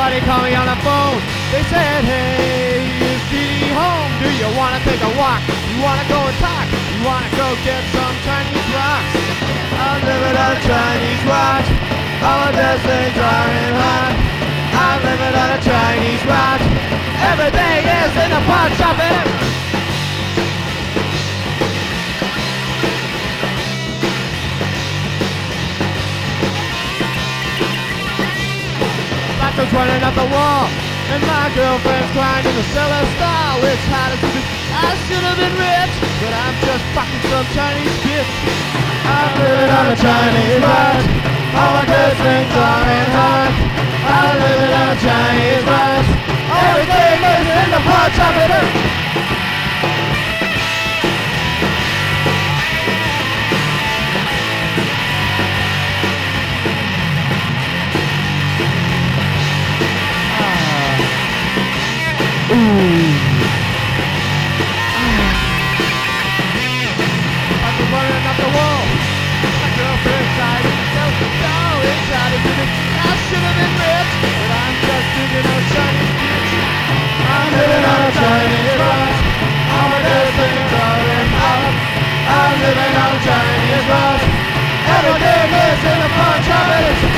Somebody called me on the phone. They said, hey, is Dee home? Do you want to take a walk? You want to go and talk? You want to go get some Chinese rocks? I'm living on a Chinese rock. All of those things aren't hot. I'm living on a Chinese rock. Everything is in the pawn shop. Battles running up the wall, and my girlfriend's crying in the cellar stall. It's hot as it. I should have been rich, but I'm just fucking some Chinese bitch. I'm living on a Chinese rock. All my good things are in hot. I'm living on a Chinese rock. Everything is in the pawn shop. Running up the wall, my girlfriend's died. No, inside of it. I should have been rich, but I'm just digging on Chinese bitch. I'm living on a Chinese rock. All my good things are in hot. I'm living on a Chinese rock. Everything is in the pawn shop.